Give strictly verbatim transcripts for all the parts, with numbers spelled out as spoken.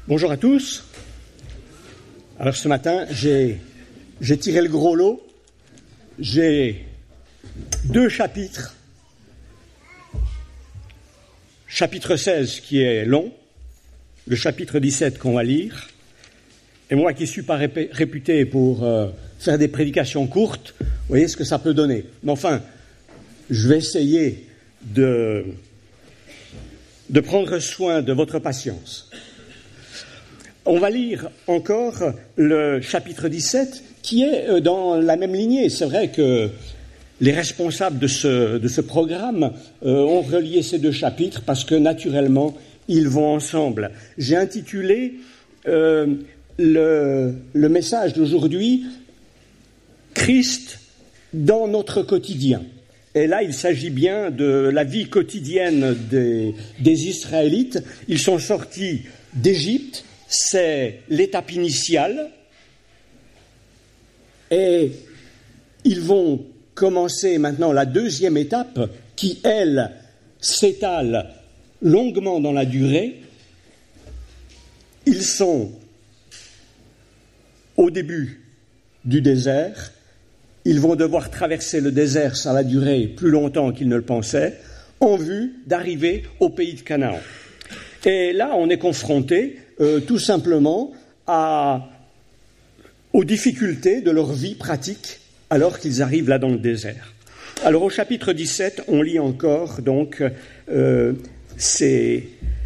Bonjour à tous. Alors ce matin, j'ai, j'ai tiré le gros lot. J'ai deux chapitres. Chapitre seize qui est long, le chapitre dix-sept qu'on va lire. Et moi qui ne suis pas répé- réputé pour euh, faire des prédications courtes, vous voyez ce que ça peut donner. Mais enfin, je vais essayer de, de prendre soin de votre patience. On va lire encore le chapitre dix-sept qui est dans la même lignée. C'est vrai que les responsables de ce, de ce programme euh, ont relié ces deux chapitres parce que naturellement, ils vont ensemble. J'ai intitulé euh, le, le message d'aujourd'hui « Christ dans notre quotidien ». Et là, il s'agit bien de la vie quotidienne des, des Israélites. Ils sont sortis d'Égypte. C'est l'étape initiale et ils vont commencer maintenant la deuxième étape qui, elle, s'étale longuement dans la durée. Ils sont au début du désert. Ils vont devoir traverser le désert, ça va durer plus longtemps qu'ils ne le pensaient, en vue d'arriver au pays de Canaan. Et là, on est confronté euh, tout simplement à, aux difficultés de leur vie pratique alors qu'ils arrivent là dans le désert. Alors au chapitre dix-sept, on lit encore donc euh, ces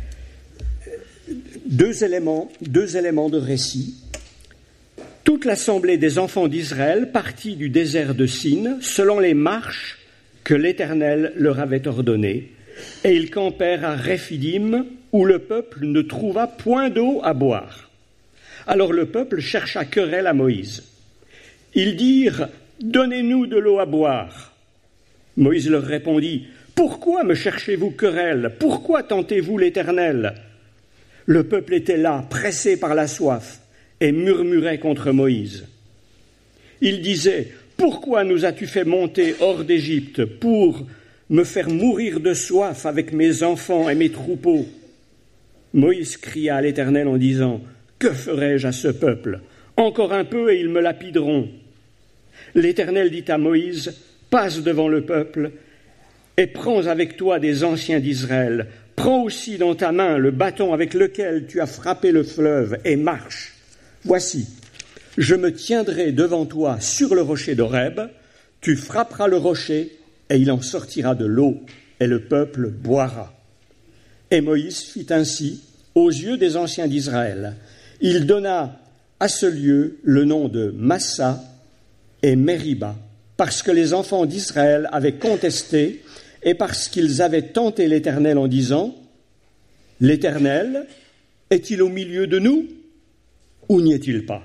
deux éléments, deux éléments de récit. Toute l'assemblée des enfants d'Israël partit du désert de Sin selon les marches que l'Éternel leur avait ordonnées, et ils campèrent à Réphidim, où le peuple ne trouva point d'eau à boire. Alors le peuple chercha querelle à Moïse. Ils dirent « Donnez-nous de l'eau à boire ». Moïse leur répondit « Pourquoi me cherchez-vous querelle ? Pourquoi tentez-vous l'Éternel » Le peuple était là, pressé par la soif, et murmurait contre Moïse. Il disait « Pourquoi nous as-tu fait monter hors d'Égypte pour me faire mourir de soif avec mes enfants et mes troupeaux ?» Moïse cria à l'Éternel en disant « Que ferai-je à ce peuple ? Encore un peu et ils me lapideront. » L'Éternel dit à Moïse « Passe devant le peuple et prends avec toi des anciens d'Israël. Prends aussi dans ta main le bâton avec lequel tu as frappé le fleuve et marche. Voici, je me tiendrai devant toi sur le rocher d'Horeb. Tu frapperas le rocher et il en sortira de l'eau et le peuple boira. » Et Moïse fit ainsi aux yeux des anciens d'Israël. Il donna à ce lieu le nom de Massa et Mériba, parce que les enfants d'Israël avaient contesté et parce qu'ils avaient tenté l'Éternel en disant « L'Éternel est-il au milieu de nous ou n'y est-il pas ?»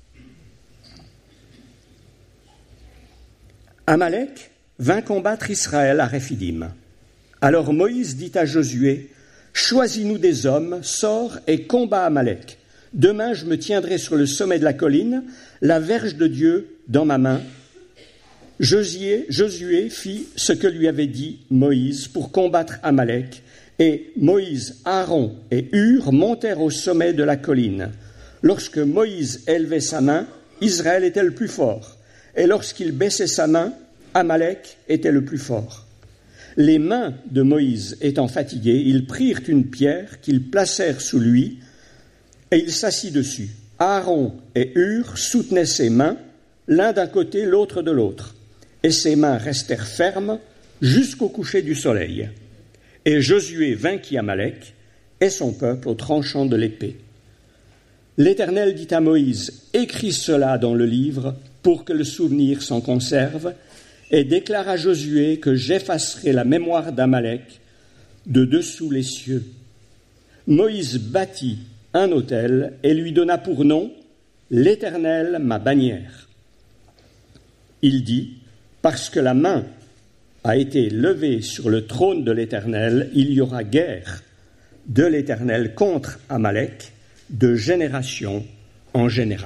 Amalek vint combattre Israël à Réphidim. Alors Moïse dit à Josué « Choisis-nous des hommes, sors et combat Amalek. Demain je me tiendrai sur le sommet de la colline, la verge de Dieu dans ma main. » Josué, Josué fit ce que lui avait dit Moïse pour combattre Amalek, et Moïse, Aaron et Hur montèrent au sommet de la colline. Lorsque Moïse élevait sa main, Israël était le plus fort, et lorsqu'il baissait sa main, Amalek était le plus fort. Les mains de Moïse étant fatiguées, ils prirent une pierre qu'ils placèrent sous lui, et il s'assit dessus. Aaron et Hur soutenaient ses mains, l'un d'un côté, l'autre de l'autre, et ses mains restèrent fermes jusqu'au coucher du soleil. Et Josué vainquit Amalek et son peuple au tranchant de l'épée. L'Éternel dit à Moïse, « Écris cela dans le livre pour que le souvenir s'en conserve, et déclare à Josué que j'effacerai la mémoire d'Amalek de dessous les cieux. » Moïse bâtit un autel et lui donna pour nom « L'Éternel, ma bannière ». Il dit « Parce que la main a été levée sur le trône de l'Éternel, il y aura guerre de l'Éternel contre Amalek de génération en génération. »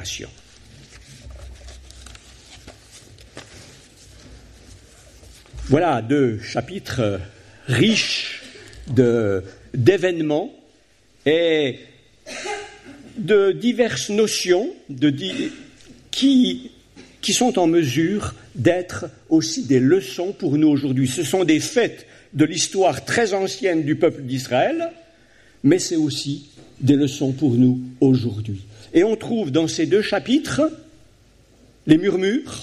Voilà deux chapitres riches de, d'événements et de diverses notions de, qui, qui sont en mesure d'être aussi des leçons pour nous aujourd'hui. Ce sont des faits de l'histoire très ancienne du peuple d'Israël, mais c'est aussi des leçons pour nous aujourd'hui. Et on trouve dans ces deux chapitres les murmures,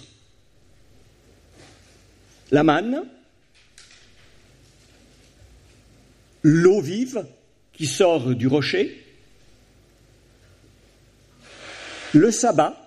la manne, l'eau vive qui sort du rocher, le sabbat,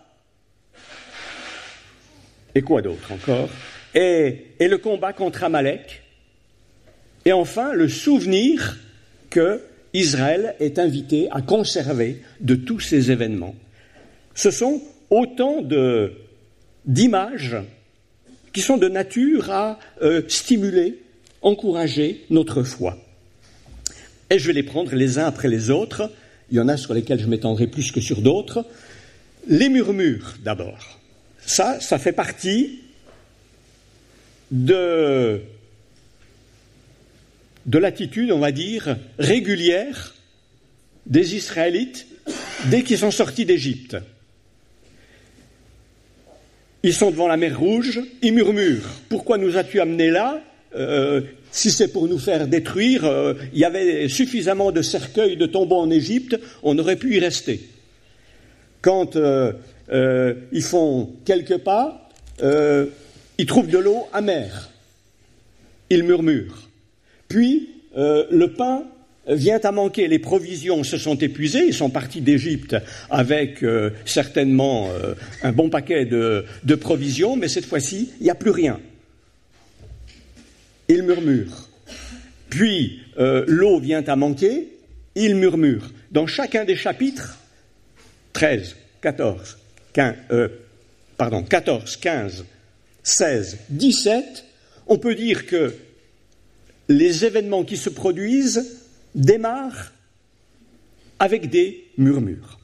et quoi d'autre encore, et, et le combat contre Amalek, et enfin le souvenir que Israël est invité à conserver de tous ces événements. Ce sont autant de, d'images qui sont de nature à euh, stimuler, encourager notre foi. Et je vais les prendre les uns après les autres. Il y en a sur lesquels je m'étendrai plus que sur d'autres. Les murmures, d'abord. Ça, ça fait partie de, de l'attitude, on va dire, régulière des Israélites dès qu'ils sont sortis d'Égypte. Ils sont devant la mer Rouge, ils murmurent. Pourquoi nous as-tu amenés là ? euh, Si c'est pour nous faire détruire, euh, il y avait suffisamment de cercueils, de tombeaux en Égypte, on aurait pu y rester. Quand euh, euh, ils font quelques pas, euh, ils trouvent de l'eau amère. Ils murmurent. Puis, euh, le pain vient à manquer, les provisions se sont épuisées, ils sont partis d'Égypte avec euh, certainement euh, un bon paquet de, de provisions, mais cette fois-ci, il n'y a plus rien. Ils murmurent. Puis, euh, l'eau vient à manquer, ils murmurent. Dans chacun des chapitres, treize, quatorze, quinze, euh, pardon, quatorze, quinze, seize, dix-sept, on peut dire que les événements qui se produisent démarrent avec des murmures.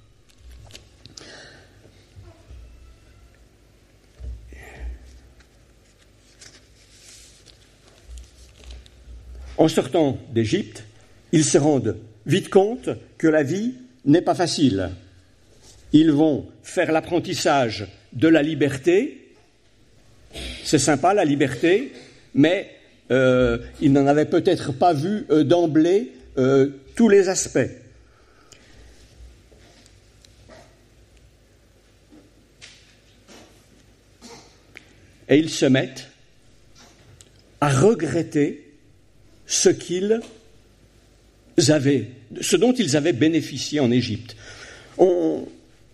En sortant d'Égypte, ils se rendent vite compte que la vie n'est pas facile. Ils vont faire l'apprentissage de la liberté. C'est sympa, la liberté, mais euh, ils n'en avaient peut-être pas vu euh, d'emblée euh, tous les aspects. Et ils se mettent à regretter ce qu'ils avaient, ce dont ils avaient bénéficié en Égypte. On,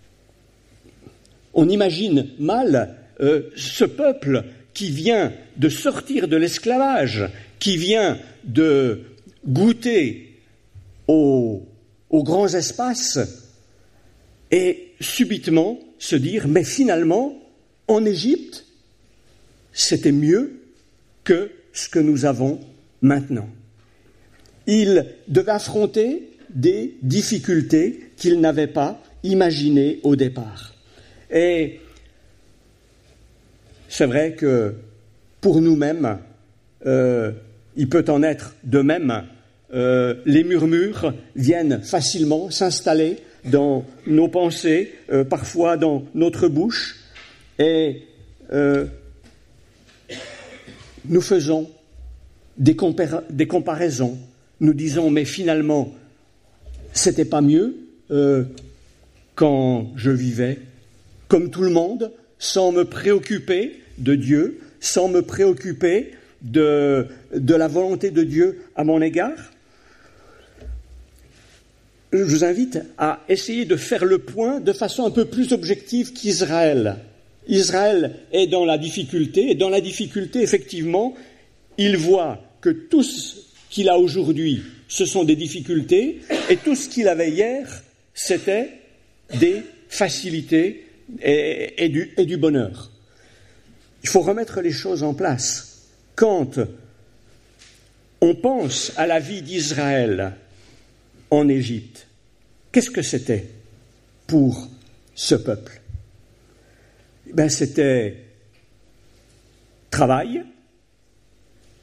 on imagine mal euh, ce peuple qui vient de sortir de l'esclavage, qui vient de goûter aux, aux grands espaces et subitement se dire « mais finalement, en Égypte, c'était mieux que ce que nous avons maintenant. » Il devait affronter des difficultés qu'il n'avait pas imaginées au départ. Et c'est vrai que pour nous-mêmes, euh, il peut en être de même. Euh, les murmures viennent facilement s'installer dans nos pensées, euh, parfois dans notre bouche, et euh, nous faisons des, compara- des comparaisons. Nous disons, mais finalement, c'était pas mieux euh, quand je vivais comme tout le monde, sans me préoccuper de Dieu, sans me préoccuper de, de la volonté de Dieu à mon égard. Je vous invite à essayer de faire le point de façon un peu plus objective qu'Israël. Israël est dans la difficulté, et dans la difficulté, effectivement, il voit que tout ce qu'il a aujourd'hui, ce sont des difficultés, et tout ce qu'il avait hier, c'était des facilités et, et, du, et du bonheur. Il faut remettre les choses en place. Quand on pense à la vie d'Israël en Égypte, qu'est-ce que c'était pour ce peuple ? Ben, c'était travail,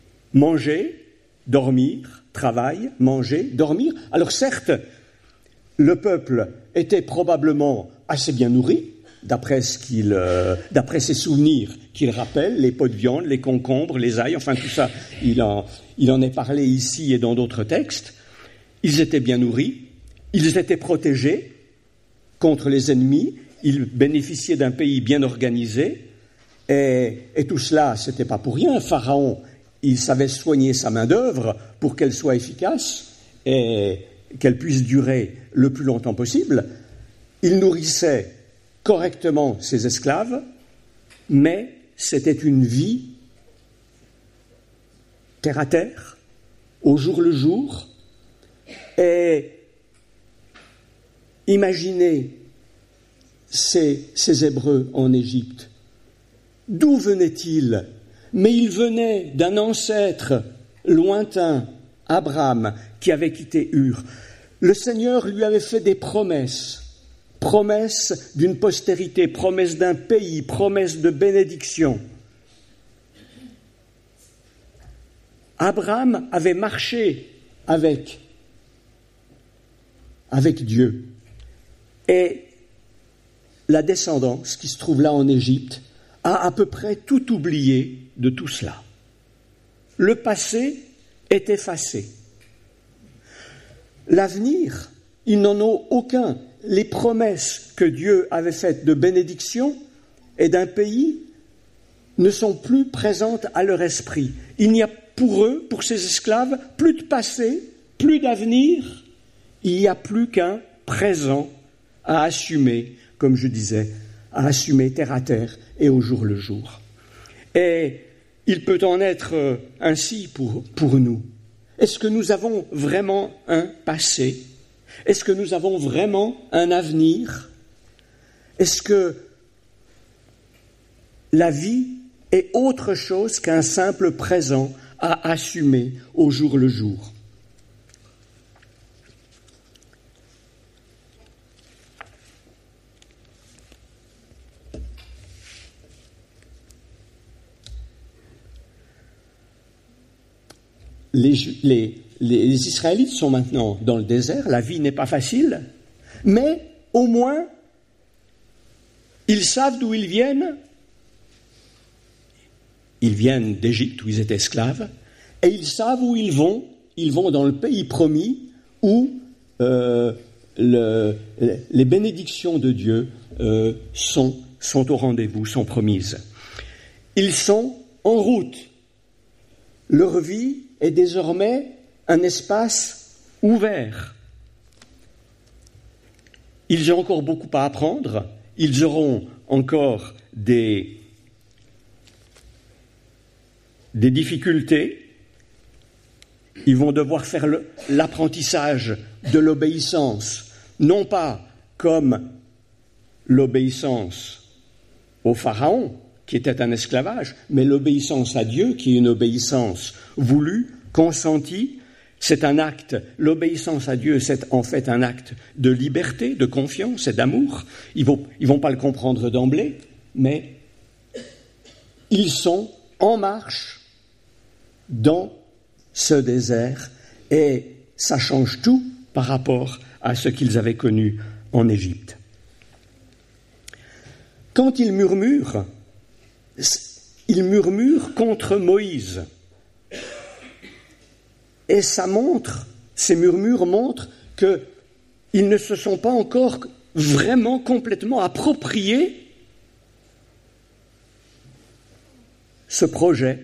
manger, dormir, travail, manger, dormir. Alors certes, le peuple était probablement assez bien nourri, d'après ce qu'il, euh, d'après ses souvenirs qu'il rappelle, les pots de viande, les concombres, les ails, enfin tout ça, il en, il en est parlé ici et dans d'autres textes. Ils étaient bien nourris, ils étaient protégés contre les ennemis, ils bénéficiaient d'un pays bien organisé, et, et tout cela, c'était pas pour rien. Pharaon, il savait soigner sa main-d'œuvre pour qu'elle soit efficace et qu'elle puisse durer le plus longtemps possible. Il nourrissait correctement ses esclaves, mais c'était une vie terre à terre, au jour le jour. Et imaginez ces, ces Hébreux en Égypte. D'où venaient-ils? Mais ils venaient d'un ancêtre lointain, Abraham, qui avait quitté Ur. Le Seigneur lui avait fait des promesses. Promesse d'une postérité, promesse d'un pays, promesse de bénédiction. Abraham avait marché avec, avec Dieu. Et la descendance qui se trouve là en Égypte a à peu près tout oublié de tout cela. Le passé est effacé. L'avenir, ils n'en ont aucun. Les promesses que Dieu avait faites de bénédiction et d'un pays ne sont plus présentes à leur esprit. Il n'y a pour eux, pour ces esclaves, plus de passé, plus d'avenir. Il n'y a plus qu'un présent à assumer, comme je disais, à assumer terre à terre et au jour le jour. Et il peut en être ainsi pour, pour nous. Est-ce que nous avons vraiment un passé ? Est-ce que nous avons vraiment un avenir ? Est-ce que la vie est autre chose qu'un simple présent à assumer au jour le jour ? Les, les, les Israélites sont maintenant dans le désert, la vie n'est pas facile, mais au moins, ils savent d'où ils viennent. Ils viennent d'Égypte où ils étaient esclaves, et ils savent où ils vont. Ils vont dans le pays promis où euh, le, les bénédictions de Dieu euh, sont, sont au rendez-vous, sont promises. Ils sont en route. Leur vie est désormais un espace ouvert. Ils ont encore beaucoup à apprendre, ils auront encore des, des difficultés, ils vont devoir faire le, l'apprentissage de l'obéissance, non pas comme l'obéissance au Pharaon, qui était un esclavage, mais l'obéissance à Dieu, qui est une obéissance voulue, consentie. C'est un acte, l'obéissance à Dieu, c'est en fait un acte de liberté, de confiance et d'amour. Ils ne vont, ils vont pas le comprendre d'emblée, mais ils sont en marche dans ce désert et ça change tout par rapport à ce qu'ils avaient connu en Égypte. Quand ils murmurent, ils murmurent contre Moïse. Et ça montre, ces murmures montrent qu'ils ne se sont pas encore vraiment complètement appropriés ce projet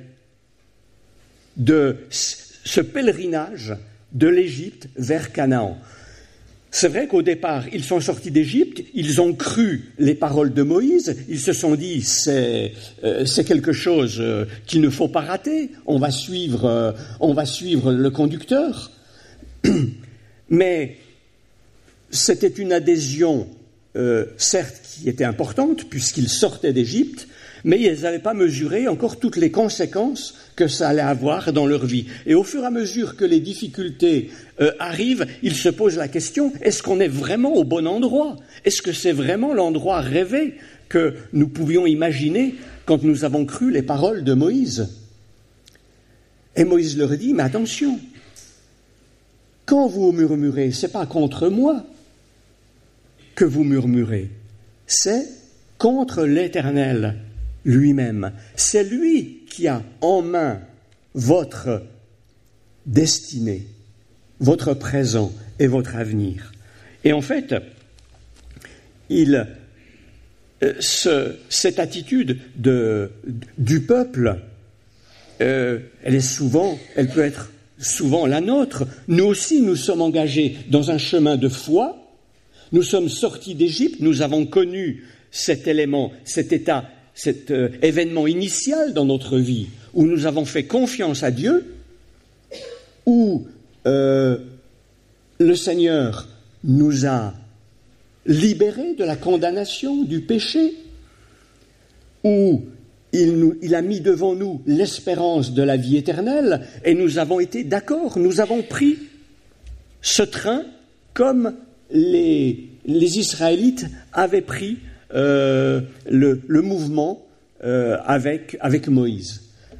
de ce pèlerinage de l'Égypte vers Canaan. C'est vrai qu'au départ, ils sont sortis d'Égypte, ils ont cru les paroles de Moïse, ils se sont dit c'est, euh, c'est quelque chose euh, qu'il ne faut pas rater, on va suivre, euh, on va suivre le conducteur. Mais c'était une adhésion, euh, certes, qui était importante, puisqu'ils sortaient d'Égypte, mais ils n'avaient pas mesuré encore toutes les conséquences que ça allait avoir dans leur vie. Et au fur et à mesure que les difficultés euh, arrivent, ils se posent la question, est-ce qu'on est vraiment au bon endroit ? Est-ce que c'est vraiment l'endroit rêvé que nous pouvions imaginer quand nous avons cru les paroles de Moïse ? Et Moïse leur dit, mais attention, quand vous murmurez, ce n'est pas contre moi, que vous murmurez, c'est contre l'Éternel lui-même. C'est lui qui a en main votre destinée, votre présent et votre avenir. Et en fait, il, ce, cette attitude de, du peuple, euh, elle est souvent, elle peut être souvent la nôtre. Nous aussi, nous sommes engagés dans un chemin de foi. Nous sommes sortis d'Égypte, nous avons connu cet élément, cet état, cet euh, événement initial dans notre vie, où nous avons fait confiance à Dieu, où euh, le Seigneur nous a libérés de la condamnation, du péché, où il, nous, il a mis devant nous l'espérance de la vie éternelle, et nous avons été d'accord, nous avons pris ce train comme les, les Israélites avaient pris euh, le, le mouvement euh, avec, avec Moïse.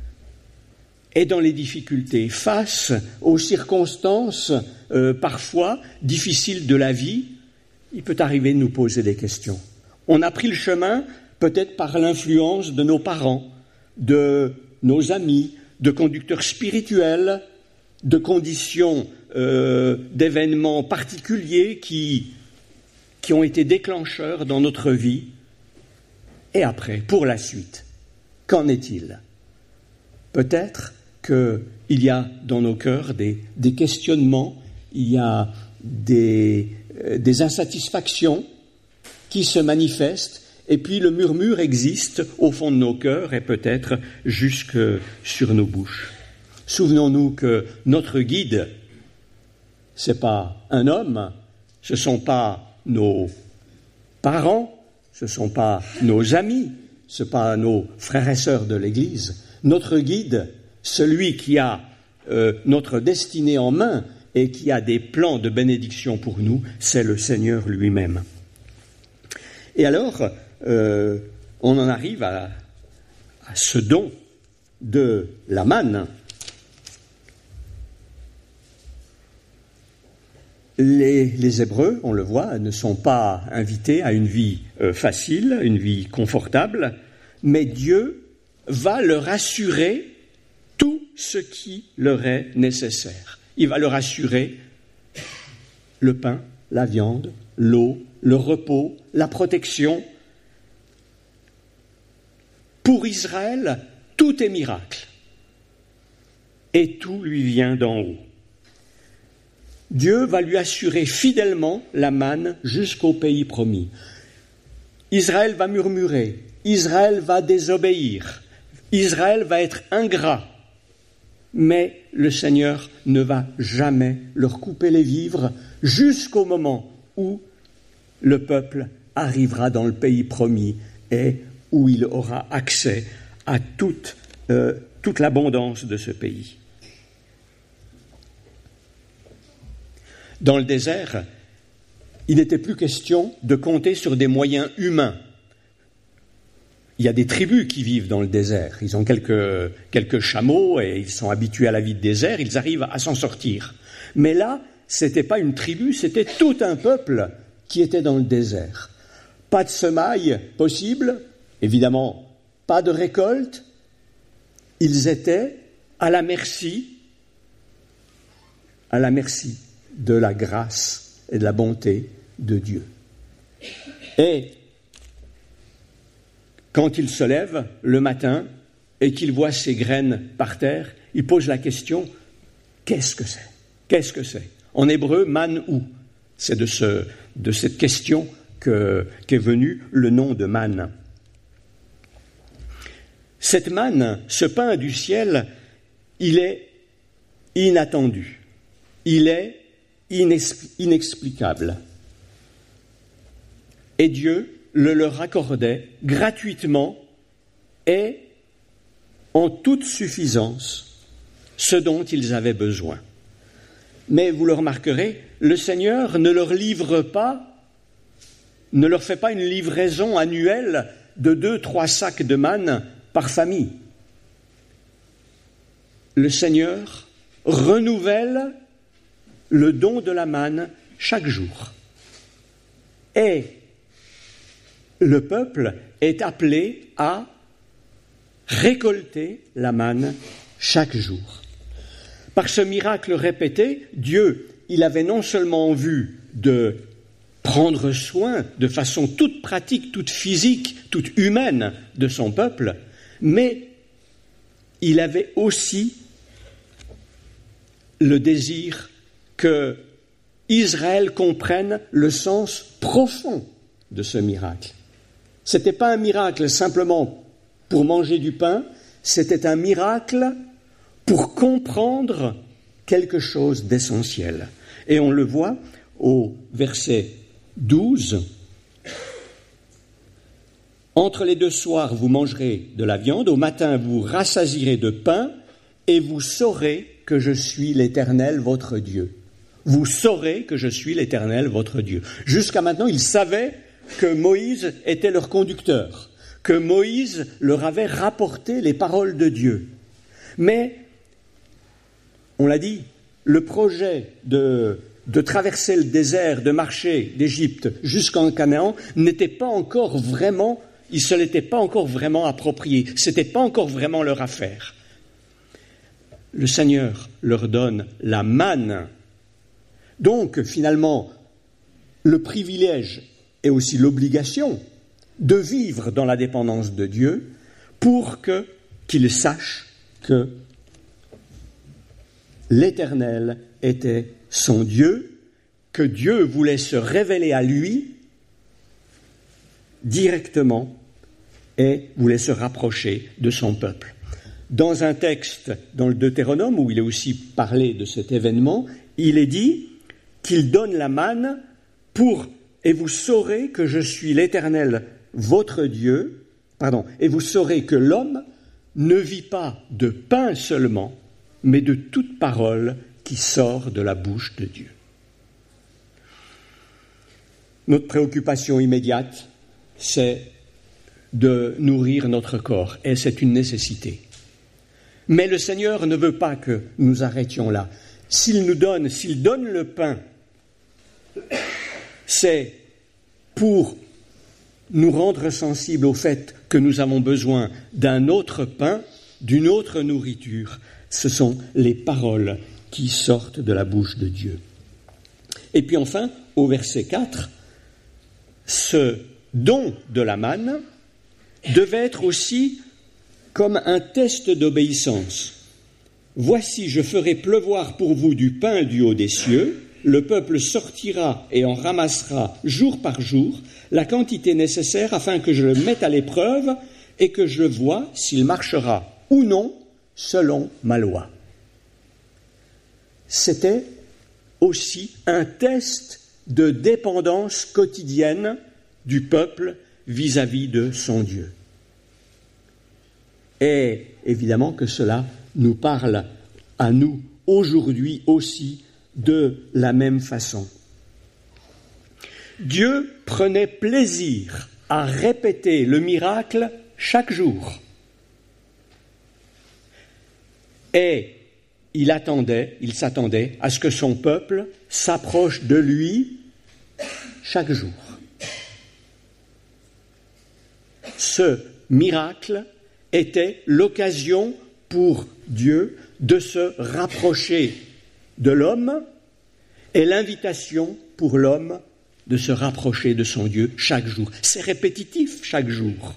Et dans les difficultés, face aux circonstances euh, parfois difficiles de la vie, il peut arriver de nous poser des questions. On a pris le chemin peut-être par l'influence de nos parents, de nos amis, de conducteurs spirituels, de conditions, euh, d'événements particuliers qui, qui ont été déclencheurs dans notre vie. Et après, pour la suite, qu'en est-il ? Peut-être qu'il y a dans nos cœurs des, des questionnements, il y a des, euh, des insatisfactions qui se manifestent, et puis le murmure existe au fond de nos cœurs et peut-être jusque sur nos bouches. Souvenons-nous que notre guide, ce n'est pas un homme, ce ne sont pas nos parents, ce ne sont pas nos amis, ce ne sont pas nos frères et sœurs de l'Église. Notre guide, celui qui a euh, notre destinée en main et qui a des plans de bénédiction pour nous, c'est le Seigneur lui-même. Et alors, euh, on en arrive à, à ce don de la manne. Les, les Hébreux, on le voit, ne sont pas invités à une vie euh, facile, une vie confortable, mais Dieu va leur assurer tout ce qui leur est nécessaire. Il va leur assurer le pain, la viande, l'eau, le repos, la protection. Pour Israël, tout est miracle. Et tout lui vient d'en haut. Dieu va lui assurer fidèlement la manne jusqu'au pays promis. Israël va murmurer, Israël va désobéir, Israël va être ingrat, mais le Seigneur ne va jamais leur couper les vivres jusqu'au moment où le peuple arrivera dans le pays promis et où il aura accès à toute, euh, toute l'abondance de ce pays. Dans le désert, il n'était plus question de compter sur des moyens humains. Il y a des tribus qui vivent dans le désert. Ils ont quelques, quelques chameaux et ils sont habitués à la vie de désert. Ils arrivent à s'en sortir. Mais là, ce n'était pas une tribu, c'était tout un peuple qui était dans le désert. Pas de semailles possible, évidemment, pas de récolte. Ils étaient à la merci, à la merci de la grâce et de la bonté de Dieu. Et quand il se lève le matin et qu'il voit ses graines par terre, il pose la question, qu'est-ce que c'est ? Qu'est-ce que c'est ? En hébreu, man ou. C'est de, ce, de cette question que, qu'est venu le nom de manne. Cette manne, ce pain du ciel, il est inattendu. Il est inexplicable. Et Dieu le leur accordait gratuitement et en toute suffisance ce dont ils avaient besoin. Mais vous le remarquerez, le Seigneur ne leur livre pas, ne leur fait pas une livraison annuelle de deux, trois sacs de manne par famille. Le Seigneur renouvelle le don de la manne chaque jour. Et le peuple est appelé à récolter la manne chaque jour. Par ce miracle répété, Dieu, il avait non seulement en vue de prendre soin de façon toute pratique, toute physique, toute humaine de son peuple, mais il avait aussi le désir que Israël comprenne le sens profond de ce miracle. Ce n'était pas un miracle simplement pour manger du pain, c'était un miracle pour comprendre quelque chose d'essentiel. Et on le voit au verset douze. « Entre les deux soirs, vous mangerez de la viande, au matin, vous rassasirez de pain, et vous saurez que je suis l'Éternel, votre Dieu. » Vous saurez que je suis l'Éternel, votre Dieu. Jusqu'à maintenant, ils savaient que Moïse était leur conducteur, que Moïse leur avait rapporté les paroles de Dieu. Mais, on l'a dit, le projet de, de traverser le désert, de marcher d'Égypte jusqu'en Canaan, n'était pas encore vraiment, il ne se l'était pas encore vraiment approprié, ce n'était pas encore vraiment leur affaire. Le Seigneur leur donne la manne. Donc, finalement, le privilège et aussi l'obligation de vivre dans la dépendance de Dieu pour que, qu'ils sachent que l'Éternel était son Dieu, que Dieu voulait se révéler à lui directement et voulait se rapprocher de son peuple. Dans un texte, dans le Deutéronome, où il est aussi parlé de cet événement, il est dit qu'il donne la manne pour « et vous saurez que je suis l'Éternel, votre Dieu », pardon, « et vous saurez que l'homme ne vit pas de pain seulement, mais de toute parole qui sort de la bouche de Dieu. » Notre préoccupation immédiate, c'est de nourrir notre corps, et c'est une nécessité. Mais le Seigneur ne veut pas que nous arrêtions là. S'il nous donne, s'il donne le pain, c'est pour nous rendre sensibles au fait que nous avons besoin d'un autre pain, d'une autre nourriture. Ce sont les paroles qui sortent de la bouche de Dieu. Et puis enfin, au verset quatre, ce don de la manne devait être aussi comme un test d'obéissance. « Voici, je ferai pleuvoir pour vous du pain du haut des cieux. Le peuple sortira et en ramassera jour par jour la quantité nécessaire afin que je le mette à l'épreuve et que je vois s'il marchera ou non selon ma loi. » C'était aussi un test de dépendance quotidienne du peuple vis-à-vis de son Dieu. Et évidemment que cela nous parle à nous aujourd'hui aussi de la même façon. Dieu prenait plaisir à répéter le miracle chaque jour. Et il attendait, il s'attendait à ce que son peuple s'approche de lui chaque jour. Ce miracle était l'occasion pour Dieu de se rapprocher de l'homme et l'invitation pour l'homme de se rapprocher de son Dieu chaque jour. C'est répétitif chaque jour.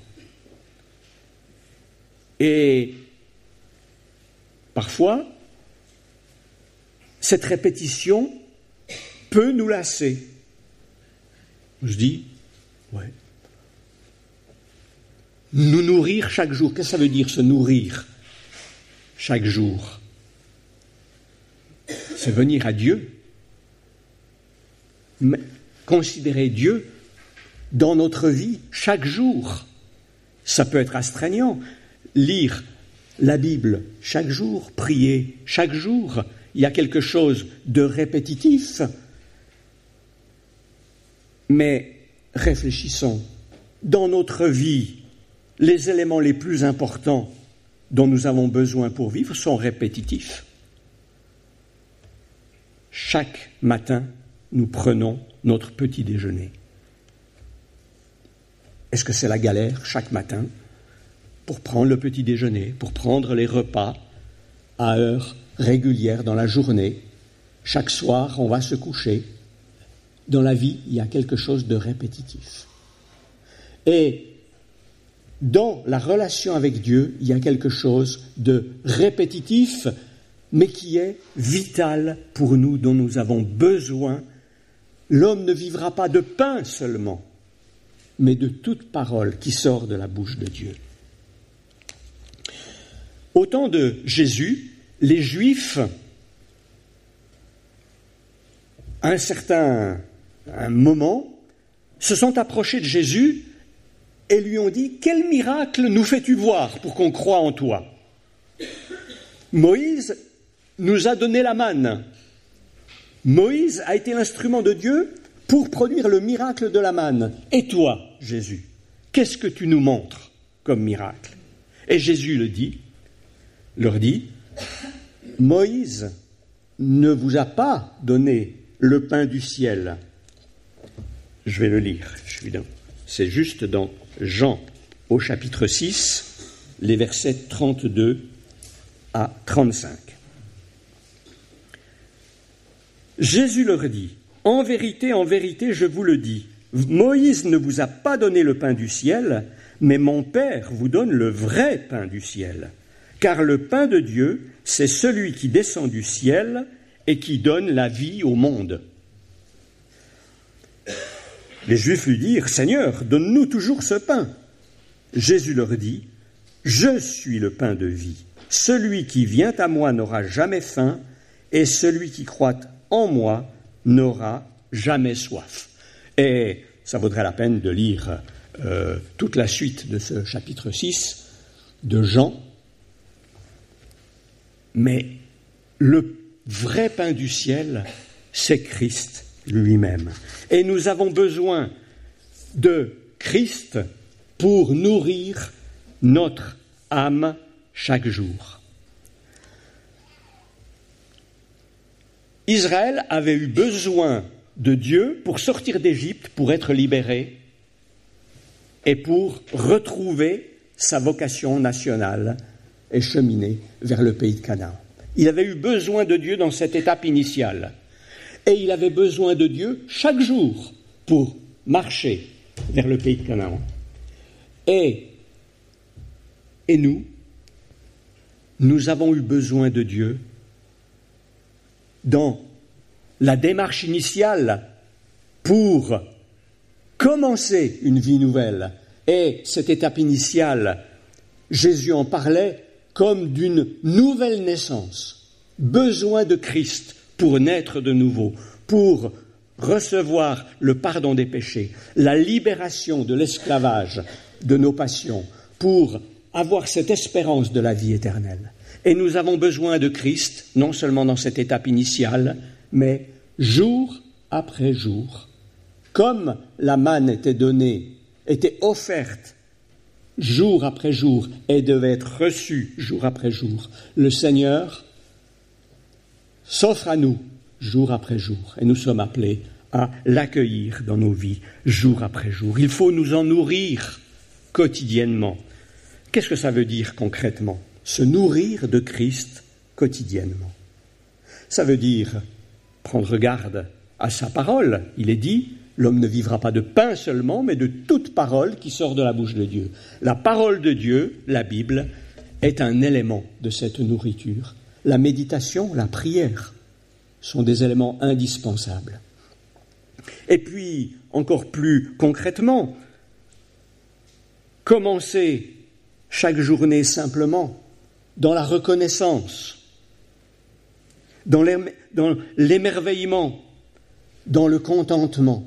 Et parfois, cette répétition peut nous lasser. Je dis, ouais. Nous nourrir chaque jour. Qu'est-ce que ça veut dire, se nourrir chaque jour? C'est venir à Dieu. Mais considérer Dieu dans notre vie chaque jour. Ça peut être astreignant. Lire la Bible chaque jour, prier chaque jour. Il y a quelque chose de répétitif. Mais réfléchissons. Dans notre vie, les éléments les plus importants dont nous avons besoin pour vivre sont répétitifs. Chaque matin, nous prenons notre petit déjeuner. Est-ce que c'est la galère chaque matin pour prendre le petit déjeuner, pour prendre les repas à heures régulières dans la journée? Chaque soir, on va se coucher. Dans la vie, il y a quelque chose de répétitif. Et dans la relation avec Dieu, il y a quelque chose de répétitif, mais qui est vital pour nous, dont nous avons besoin. L'homme ne vivra pas de pain seulement, mais de toute parole qui sort de la bouche de Dieu. Au temps de Jésus, les Juifs, à un certain un moment, se sont approchés de Jésus et lui ont dit « Quel miracle nous fais-tu voir pour qu'on croie en toi ?» Moïse nous a donné la manne. Moïse a été l'instrument de Dieu pour produire le miracle de la manne. Et toi, Jésus, qu'est-ce que tu nous montres comme miracle? Et Jésus le dit, leur dit, Moïse ne vous a pas donné le pain du ciel. Je vais le lire, je suis dans, c'est juste dans Jean au chapitre six, les versets trente-deux à trente-cinq. Jésus leur dit, en vérité, en vérité, je vous le dis, Moïse ne vous a pas donné le pain du ciel, mais mon Père vous donne le vrai pain du ciel. Car le pain de Dieu, c'est celui qui descend du ciel et qui donne la vie au monde. Les Juifs lui dirent, Seigneur, donne-nous toujours ce pain. Jésus leur dit, je suis le pain de vie. Celui qui vient à moi n'aura jamais faim, et celui qui croit en moi n'aura jamais soif. Et ça vaudrait la peine de lire euh, toute la suite de ce chapitre six de Jean. Mais le vrai pain du ciel, c'est Christ lui-même. Et nous avons besoin de Christ pour nourrir notre âme chaque jour. Israël avait eu besoin de Dieu pour sortir d'Égypte, pour être libéré et pour retrouver sa vocation nationale et cheminer vers le pays de Canaan. Il avait eu besoin de Dieu dans cette étape initiale. Et il avait besoin de Dieu chaque jour pour marcher vers le pays de Canaan. Et, et nous, nous avons eu besoin de Dieu dans la démarche initiale pour commencer une vie nouvelle. Et cette étape initiale, Jésus en parlait comme d'une nouvelle naissance. Besoin de Christ pour naître de nouveau, pour recevoir le pardon des péchés, la libération de l'esclavage de nos passions, pour avoir cette espérance de la vie éternelle. Et nous avons besoin de Christ, non seulement dans cette étape initiale, mais jour après jour. Comme la manne était donnée, était offerte jour après jour et devait être reçue jour après jour, le Seigneur s'offre à nous jour après jour et nous sommes appelés à l'accueillir dans nos vies jour après jour. Il faut nous en nourrir quotidiennement. Qu'est-ce que ça veut dire concrètement? Se nourrir de Christ quotidiennement. Ça veut dire prendre garde à sa parole. Il est dit, l'homme ne vivra pas de pain seulement, mais de toute parole qui sort de la bouche de Dieu. La parole de Dieu, la Bible, est un élément de cette nourriture. La méditation, la prière sont des éléments indispensables. Et puis, encore plus concrètement, commencer chaque journée simplement dans la reconnaissance, dans l'émerveillement, dans le contentement.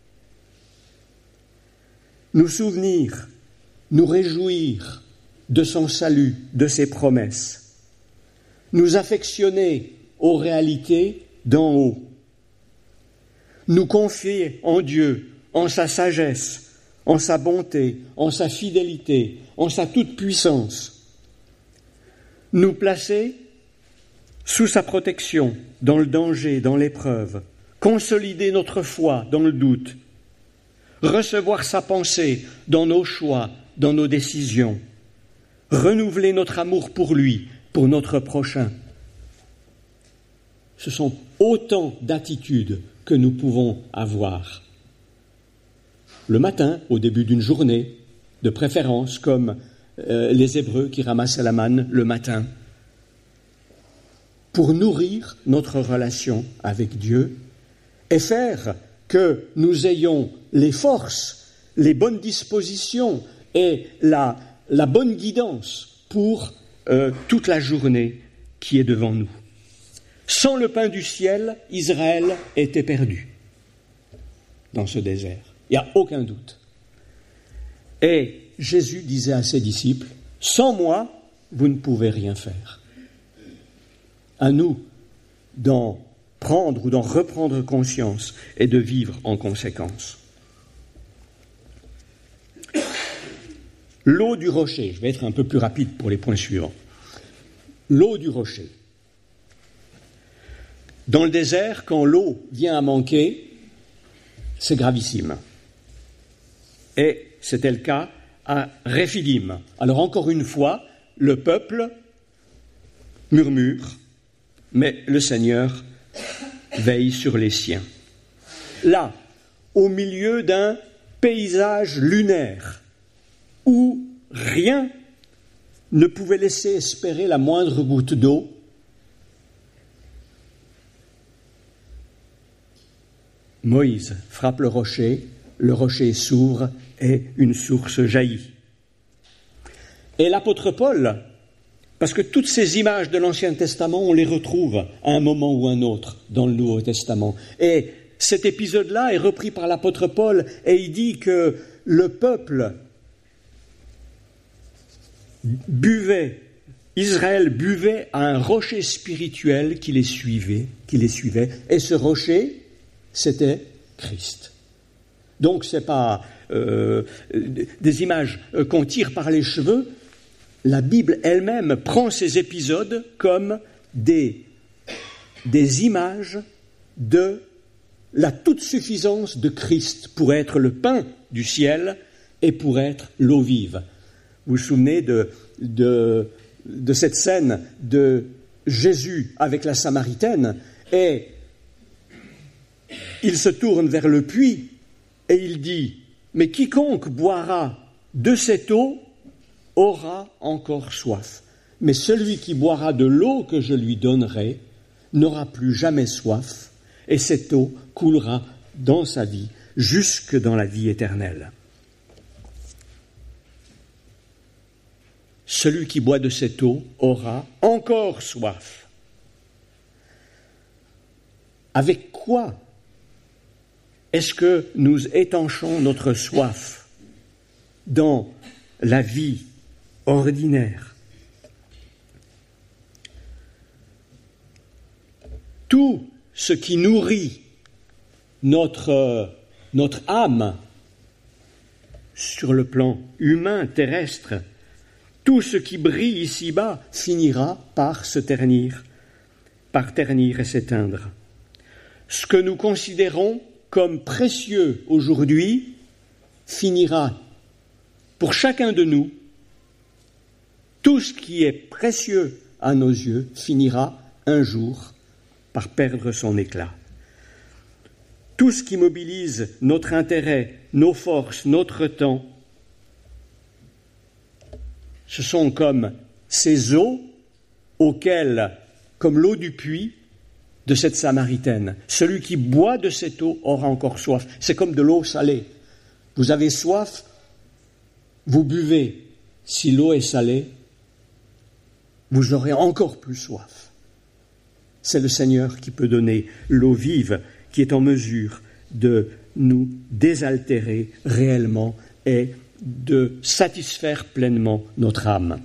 Nous souvenir, nous réjouir de son salut, de ses promesses. Nous affectionner aux réalités d'en haut. Nous confier en Dieu, en sa sagesse, en sa bonté, en sa fidélité, en sa toute-puissance. Nous placer sous sa protection, dans le danger, dans l'épreuve. Consolider notre foi dans le doute. recevoir sa pensée dans nos choix, dans nos décisions, renouveler notre amour pour lui, pour notre prochain. Ce sont autant d'attitudes que nous pouvons avoir. Le matin, au début d'une journée, de préférence, comme euh, les Hébreux qui ramassaient la manne le matin, pour nourrir notre relation avec Dieu et faire que nous ayons les forces, les bonnes dispositions et la, la bonne guidance pour euh, toute la journée qui est devant nous. Sans le pain du ciel, Israël était perdu dans ce désert. Il n'y a aucun doute. Et Jésus disait à ses disciples, « Sans moi, vous ne pouvez rien faire. » À nous d'en prendre ou d'en reprendre conscience et de vivre en conséquence. L'eau du rocher, je vais être un peu plus rapide pour les points suivants. L'eau du rocher. Dans le désert, quand l'eau vient à manquer, c'est gravissime. Et c'était le cas à Réphidim. Alors encore une fois, le peuple murmure, mais le Seigneur veille sur les siens. Là, au milieu d'un paysage lunaire, où rien ne pouvait laisser espérer la moindre goutte d'eau, Moïse frappe le rocher, le rocher s'ouvre et une source jaillit. Et l'apôtre Paul, parce que toutes ces images de l'Ancien Testament, on les retrouve à un moment ou un autre dans le Nouveau Testament. Et cet épisode-là est repris par l'apôtre Paul et il dit que le peuple buvait, Israël buvait à un rocher spirituel qui les suivait, qui les suivait. Et ce rocher, c'était Christ. Donc ce n'est pas euh, des images qu'on tire par les cheveux. La Bible elle-même prend ces épisodes comme des, des images de la toute-suffisance de Christ pour être le pain du ciel et pour être l'eau vive. Vous vous souvenez de, de, de cette scène de Jésus avec la Samaritaine et il se tourne vers le puits et il dit « Mais quiconque boira de cette eau aura encore soif. Mais celui qui boira de l'eau que je lui donnerai n'aura plus jamais soif, et cette eau coulera dans sa vie jusque dans la vie éternelle. » Celui qui boit de cette eau aura encore soif. Avec quoi est-ce que nous étanchons notre soif dans la vie ordinaire? Tout ce qui nourrit notre, notre âme sur le plan humain, terrestre, tout ce qui brille ici-bas finira par se ternir, par ternir et s'éteindre. Ce que nous considérons comme précieux aujourd'hui finira pour chacun de nous. Tout ce qui est précieux à nos yeux finira un jour par perdre son éclat. Tout ce qui mobilise notre intérêt, nos forces, notre temps, ce sont comme ces eaux auxquelles, comme l'eau du puits de cette Samaritaine, celui qui boit de cette eau aura encore soif. C'est comme de l'eau salée. Vous avez soif, vous buvez. Si l'eau est salée, vous aurez encore plus soif. C'est le Seigneur qui peut donner l'eau vive, qui est en mesure de nous désaltérer réellement et de satisfaire pleinement notre âme.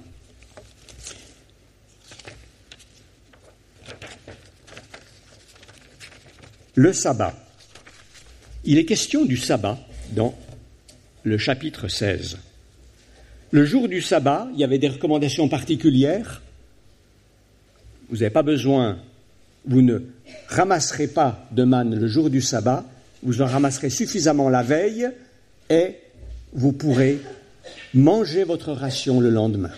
Le sabbat. Il est question du sabbat dans le chapitre seize. Le jour du sabbat, il y avait des recommandations particulières. Vous n'avez pas besoin, vous ne ramasserez pas de manne le jour du sabbat, vous en ramasserez suffisamment la veille et vous pourrez manger votre ration le lendemain.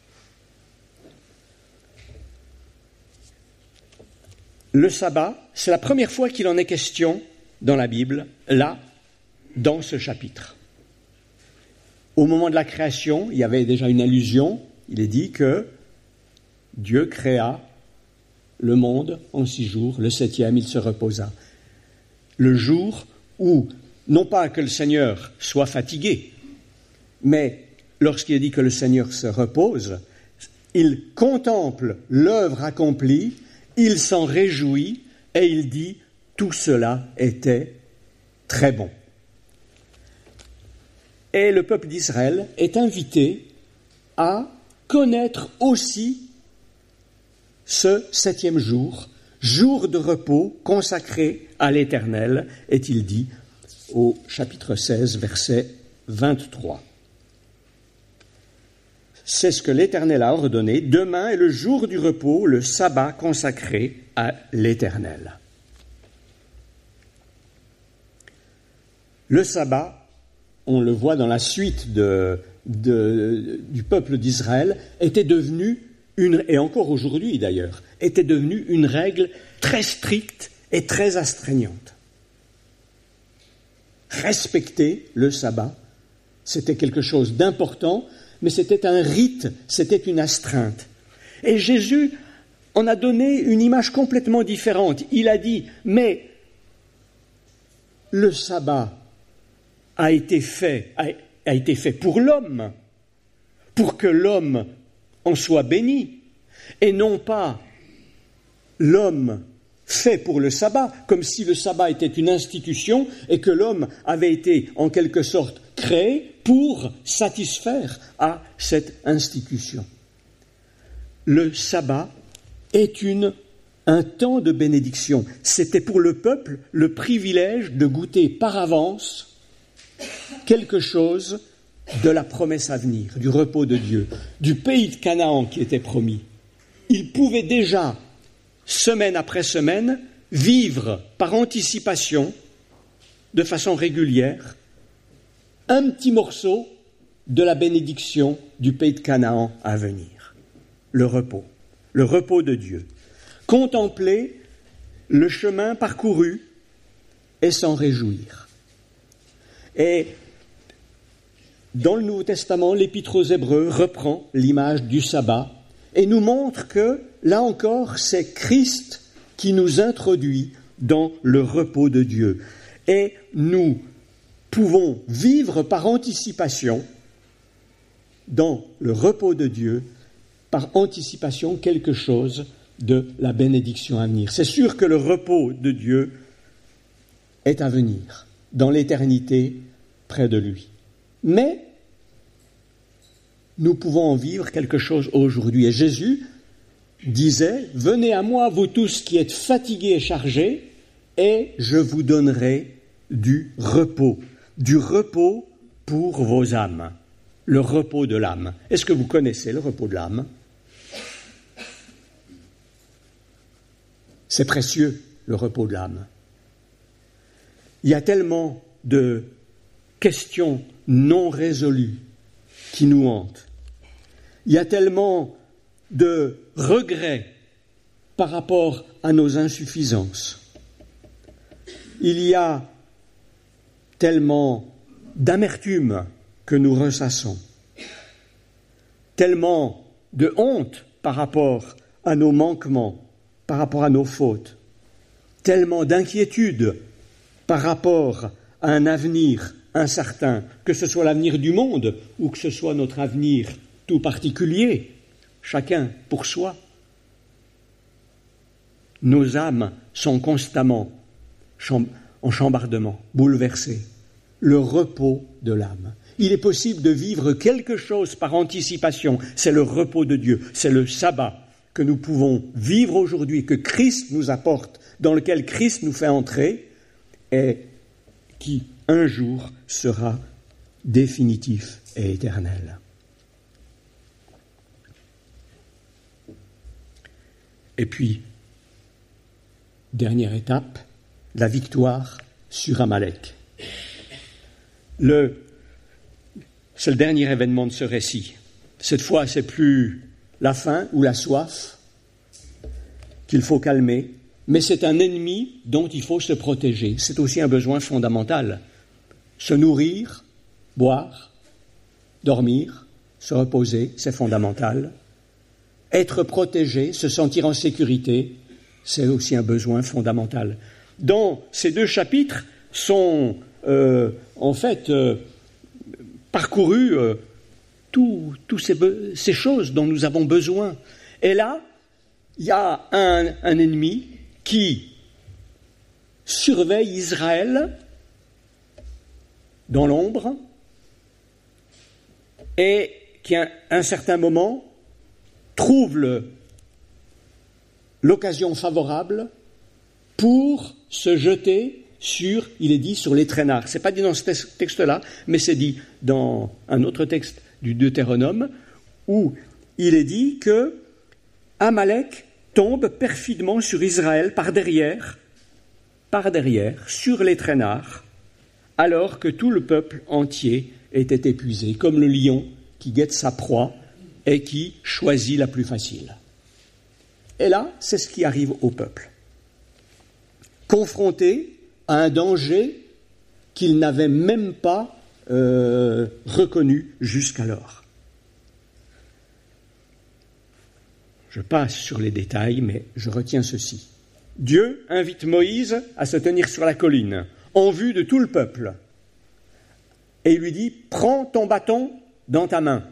Le sabbat, c'est la première fois qu'il en est question dans la Bible, là, dans ce chapitre. Au moment de la création, il y avait déjà une allusion. Il est dit que Dieu créa le monde en six jours. Le septième, il se reposa. Le jour où, non pas que le Seigneur soit fatigué, mais lorsqu'il est dit que le Seigneur se repose, il contemple l'œuvre accomplie, il s'en réjouit et il dit « tout cela était très bon ». Et le peuple d'Israël est invité à connaître aussi ce septième jour, jour de repos consacré à l'Éternel, est-il dit au chapitre seize, verset vingt-trois. C'est ce que l'Éternel a ordonné. Demain est le jour du repos, le sabbat consacré à l'Éternel. Le sabbat, on le voit dans la suite de, de, du peuple d'Israël, était devenu, une, et encore aujourd'hui d'ailleurs, était devenu une règle très stricte et très astreignante. Respecter le sabbat, c'était quelque chose d'important, mais c'était un rite, c'était une astreinte. Et Jésus en a donné une image complètement différente. Il a dit, mais le sabbat a été fait, a, a été fait pour l'homme, pour que l'homme en soit béni, et non pas l'homme fait pour le sabbat, comme si le sabbat était une institution et que l'homme avait été en quelque sorte créé pour satisfaire à cette institution. Le sabbat est une, un temps de bénédiction. C'était pour le peuple le privilège de goûter par avance quelque chose de la promesse à venir, du repos de Dieu, du pays de Canaan qui était promis. Ils pouvaient déjà, semaine après semaine, vivre par anticipation, de façon régulière, un petit morceau de la bénédiction du pays de Canaan à venir. Le repos, le repos de Dieu. Contempler le chemin parcouru et s'en réjouir. Et dans le Nouveau Testament, l'Épître aux Hébreux reprend l'image du sabbat et nous montre que, là encore, c'est Christ qui nous introduit dans le repos de Dieu. Et nous pouvons vivre par anticipation, dans le repos de Dieu, par anticipation quelque chose de la bénédiction à venir. C'est sûr que le repos de Dieu est à venir, dans l'éternité, près de lui. Mais nous pouvons en vivre quelque chose aujourd'hui. Et Jésus disait, « Venez à moi, vous tous qui êtes fatigués et chargés, et je vous donnerai du repos. » Du repos pour vos âmes. Le repos de l'âme. Est-ce que vous connaissez le repos de l'âme ? C'est précieux, le repos de l'âme. Il y a tellement de questions non résolues qui nous hantent. Il y a tellement de regrets par rapport à nos insuffisances. Il y a tellement d'amertume que nous ressassons, tellement de honte par rapport à nos manquements, par rapport à nos fautes, tellement d'inquiétude par rapport à un avenir incertain, que ce soit l'avenir du monde ou que ce soit notre avenir tout particulier, chacun pour soi. Nos âmes sont constamment en chambardement, bouleversées. Le repos de l'âme. Il est possible de vivre quelque chose par anticipation. C'est le repos de Dieu, c'est le sabbat que nous pouvons vivre aujourd'hui, que Christ nous apporte, dans lequel Christ nous fait entrer, et qui un jour sera définitif et éternel. Et puis, dernière étape, la victoire sur Amalek. Le, c'est le dernier événement de ce récit. Cette fois, c'est plus la faim ou la soif qu'il faut calmer, mais c'est un ennemi dont il faut se protéger. C'est aussi un besoin fondamental. Se nourrir, boire, dormir, se reposer, c'est fondamental. Être protégé, se sentir en sécurité, c'est aussi un besoin fondamental. Dans ces deux chapitres sont euh, en fait euh, parcourus euh, tous ces, ces choses dont nous avons besoin. Et là, il y a un, un ennemi qui surveille Israël dans l'ombre et qui, à un certain moment, trouve le, l'occasion favorable pour se jeter sur, il est dit, sur les traînards. Ce n'est pas dit dans ce texte-là, mais c'est dit dans un autre texte du Deutéronome, où il est dit que Amalek tombe perfidement sur Israël par derrière, par derrière, sur les traînards, alors que tout le peuple entier était épuisé, comme le lion qui guette sa proie et qui choisit la plus facile. Et là, c'est ce qui arrive au peuple. Confronté à un danger qu'il n'avait même pas euh, reconnu jusqu'alors. Je passe sur les détails, mais je retiens ceci. Dieu invite Moïse à se tenir sur la colline, en vue de tout le peuple. Et il lui dit, prends ton bâton dans ta main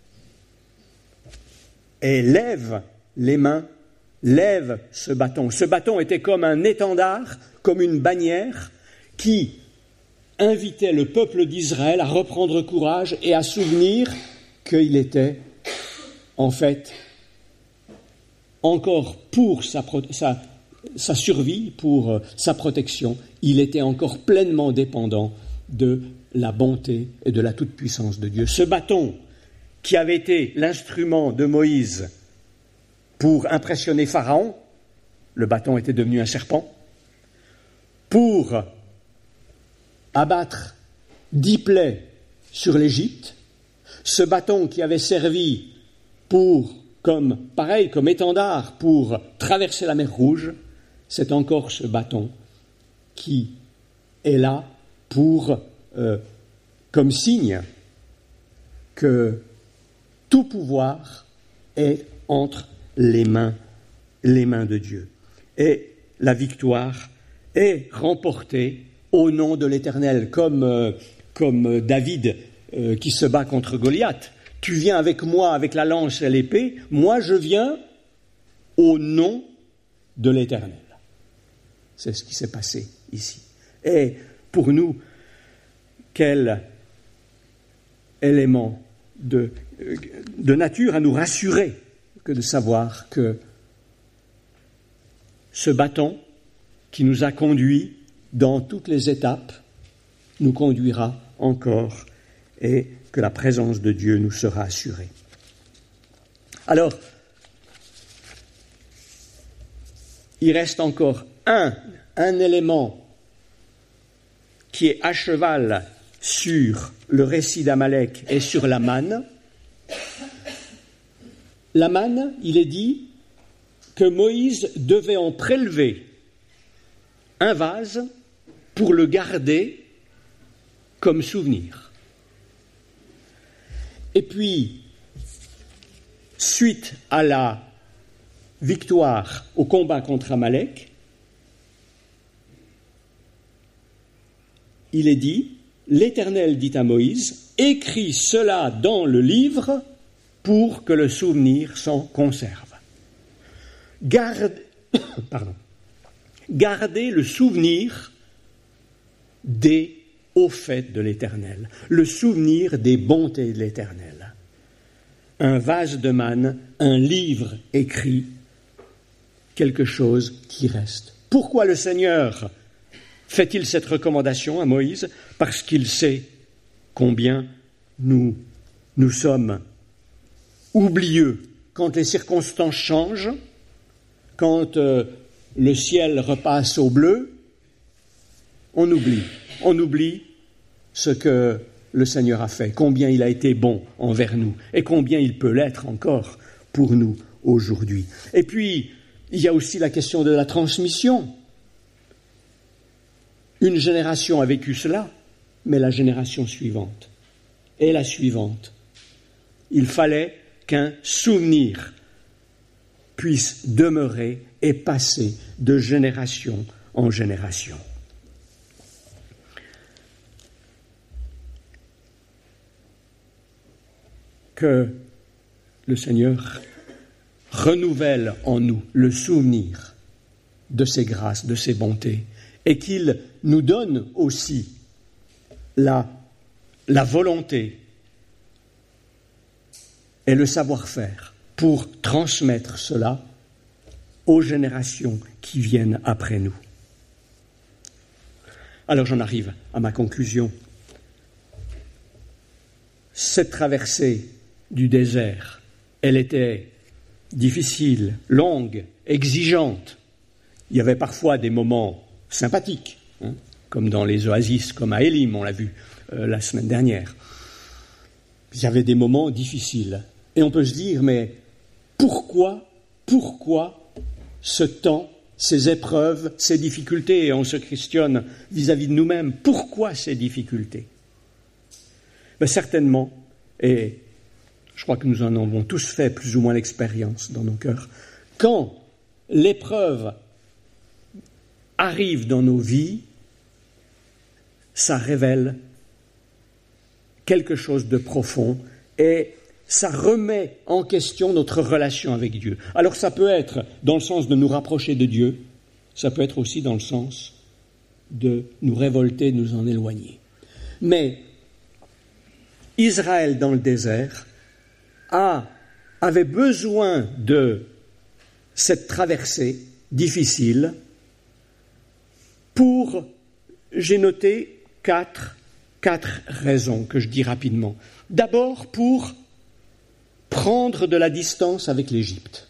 et lève les mains, lève ce bâton. Ce bâton était comme un étendard, comme une bannière qui invitait le peuple d'Israël à reprendre courage et à souvenir qu'il était en fait encore pour sa, sa, sa survie, pour euh, sa protection, il était encore pleinement dépendant de la bonté et de la toute-puissance de Dieu. Ce bâton qui avait été l'instrument de Moïse pour impressionner Pharaon, le bâton était devenu un serpent, pour abattre dix plaies sur l'Égypte, ce bâton qui avait servi pour, comme, pareil, comme étendard pour traverser la mer Rouge, c'est encore ce bâton qui est là pour, euh, comme signe que tout pouvoir est entre les mains, les mains de Dieu. Et la victoire est remportée au nom de l'Éternel, comme, euh, comme David euh, qui se bat contre Goliath. Tu viens avec moi avec la lance et l'épée, moi je viens au nom de l'Éternel. C'est ce qui s'est passé ici. Et pour nous, quel élément de, de nature à nous rassurer que de savoir que ce bâton qui nous a conduits dans toutes les étapes nous conduira encore et que la présence de Dieu nous sera assurée. Alors, il reste encore un, un élément qui est à cheval sur le récit d'Amalek et sur la manne. La manne, il est dit que Moïse devait en prélever un vase pour le garder comme souvenir. Et puis, suite à la victoire au combat contre Amalek, il est dit, l'Éternel dit à Moïse, écris cela dans le livre pour que le souvenir s'en conserve. Garde, pardon, gardez le souvenir des hauts faits de l'Éternel, le souvenir des bontés de l'Éternel. Un vase de manne, un livre écrit, quelque chose qui reste. Pourquoi le Seigneur fait-il cette recommandation à Moïse ? Parce qu'il sait combien nous, nous sommes oublieux quand les circonstances changent, quand euh, le ciel repasse au bleu, on oublie. On oublie ce que le Seigneur a fait, combien il a été bon envers nous et combien il peut l'être encore pour nous aujourd'hui. Et puis, il y a aussi la question de la transmission. Une génération a vécu cela, mais la génération suivante et la suivante. Il fallait qu'un souvenir puisse demeurer et passer de génération en génération. Que le Seigneur renouvelle en nous le souvenir de ses grâces, de ses bontés, et qu'il nous donne aussi la, la volonté et le savoir-faire pour transmettre cela aux générations qui viennent après nous. Alors j'en arrive à ma conclusion. Cette traversée du désert, elle était difficile, longue, exigeante. Il y avait parfois des moments sympathiques, hein, comme dans les oasis, comme à Élim, on l'a vu euh, la semaine dernière. Il y avait des moments difficiles. Et on peut se dire, mais pourquoi, pourquoi ce temps, ces épreuves, ces difficultés? Et on se questionne vis-à-vis de nous-mêmes, pourquoi ces difficultés? Ben certainement, et je crois que nous en avons tous fait plus ou moins l'expérience dans nos cœurs, quand l'épreuve arrive dans nos vies, ça révèle quelque chose de profond et ça remet en question notre relation avec Dieu. Alors ça peut être dans le sens de nous rapprocher de Dieu, ça peut être aussi dans le sens de nous révolter, de nous en éloigner. Mais Israël dans le désert a, avait besoin de cette traversée difficile pour, j'ai noté quatre, quatre raisons que je dis rapidement. D'abord pour prendre de la distance avec l'Égypte.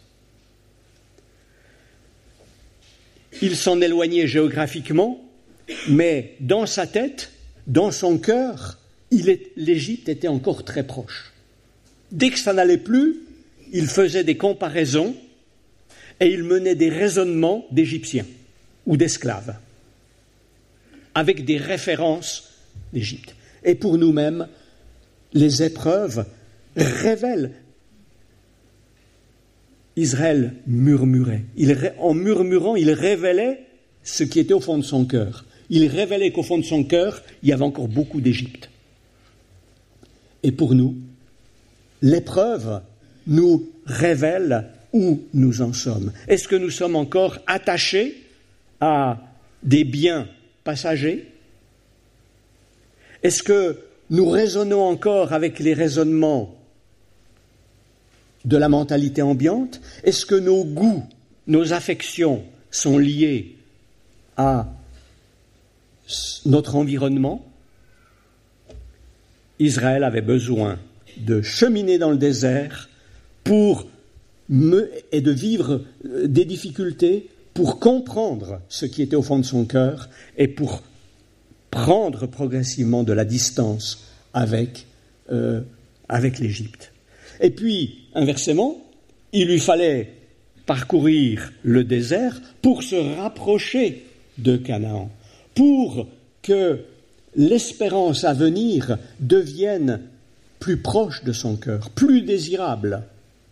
Il s'en éloignait géographiquement, mais dans sa tête, dans son cœur, il est, l'Égypte était encore très proche. Dès que ça n'allait plus, il faisait des comparaisons et il menait des raisonnements d'Égyptiens ou d'esclaves, avec des références d'Égypte. Et pour nous-mêmes, les épreuves révèlent. Israël murmurait. Il, en murmurant, il révélait ce qui était au fond de son cœur. Il révélait qu'au fond de son cœur, il y avait encore beaucoup d'Égypte. Et pour nous, l'épreuve nous révèle où nous en sommes. Est-ce que nous sommes encore attachés à des biens passagers? Est-ce que nous raisonnons encore avec les raisonnements de la mentalité ambiante? Est-ce que nos goûts, nos affections sont liés à notre environnement? Israël avait besoin de cheminer dans le désert pour me, et de vivre des difficultés pour comprendre ce qui était au fond de son cœur et pour prendre progressivement de la distance avec, euh, avec l'Égypte. Et puis, inversement, il lui fallait parcourir le désert pour se rapprocher de Canaan, pour que l'espérance à venir devienne plus proche de son cœur, plus désirable.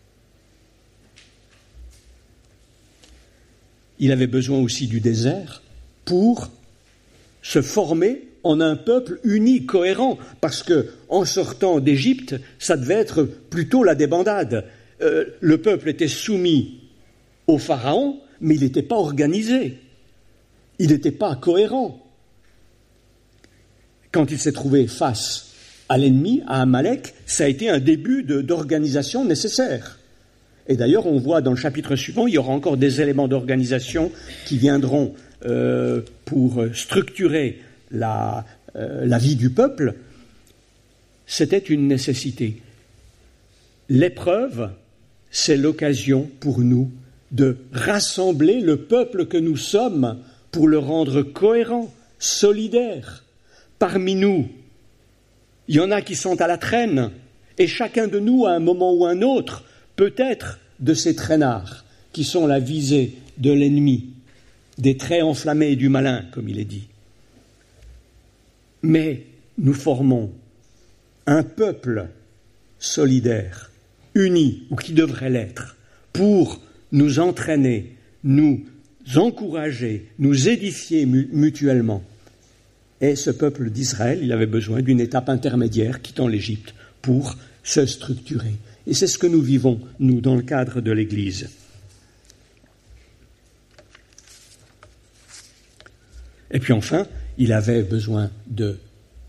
Il avait besoin aussi du désert pour se former en un peuple uni, cohérent, parce que en sortant d'Égypte, ça devait être plutôt la débandade. Euh, le peuple était soumis au Pharaon, mais il n'était pas organisé. Il n'était pas cohérent. Quand il s'est trouvé face à l'ennemi, à Amalek, ça a été un début de, d'organisation nécessaire. Et d'ailleurs, on voit dans le chapitre suivant, il y aura encore des éléments d'organisation qui viendront euh, pour structurer la, euh, la vie du peuple. C'était une nécessité. L'épreuve, c'est l'occasion pour nous de rassembler le peuple que nous sommes pour le rendre cohérent, solidaire. Parmi nous, Il y en a qui sont à la traîne, et chacun de nous, à un moment ou un autre, peut être de ces traînards qui sont la visée de l'ennemi, des traits enflammés du malin, comme il est dit. Mais nous formons un peuple solidaire, uni, ou qui devrait l'être, pour nous entraîner, nous encourager, nous édifier mutuellement. Et ce peuple d'Israël, il avait besoin d'une étape intermédiaire quittant l'Égypte pour se structurer. Et c'est ce que nous vivons, nous, dans le cadre de l'Église. Et puis enfin, il avait besoin de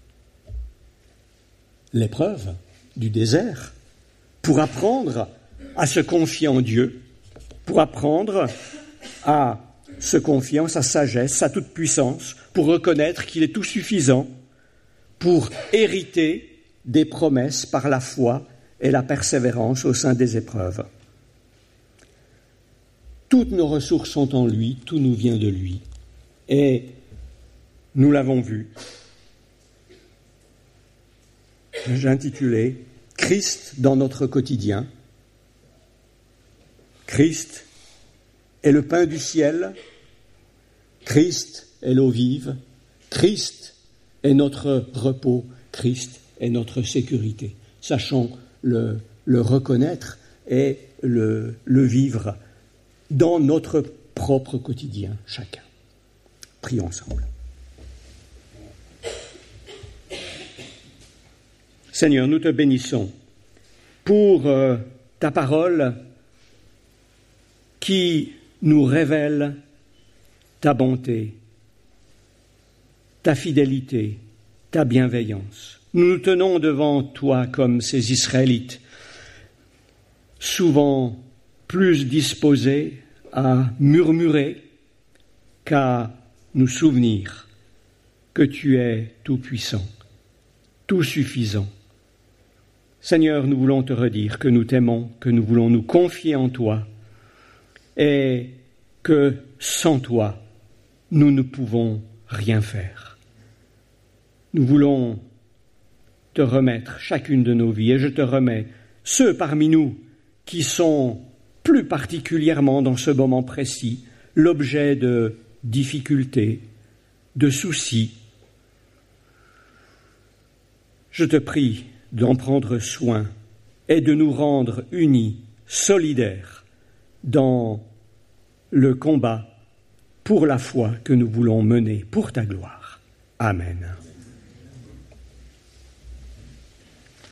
l'épreuve, du désert, pour apprendre à se confier en Dieu, pour apprendre à se confier en sa sagesse, sa toute-puissance, pour reconnaître qu'il est tout suffisant, pour hériter des promesses par la foi et la persévérance au sein des épreuves. Toutes nos ressources sont en lui, tout nous vient de lui. Et nous l'avons vu. J'ai intitulé « Christ dans notre quotidien ». Christ est le pain du ciel, Christ est l'eau vive, Christ est notre repos, Christ est notre sécurité. Sachons le, le reconnaître et le, le vivre dans notre propre quotidien, chacun. Prions ensemble. Seigneur, nous te bénissons pour euh, ta parole qui nous révèle ta bonté, ta fidélité, ta bienveillance. Nous nous tenons devant toi comme ces Israélites, souvent plus disposés à murmurer qu'à nous souvenir que tu es tout-puissant, tout-suffisant. Seigneur, nous voulons te redire que nous t'aimons, que nous voulons nous confier en toi et que sans toi, nous ne pouvons rien faire. Nous voulons te remettre chacune de nos vies et je te remets ceux parmi nous qui sont plus particulièrement dans ce moment précis l'objet de difficultés, de soucis. Je te prie d'en prendre soin et de nous rendre unis, solidaires dans le combat pour la foi que nous voulons mener pour ta gloire. Amen.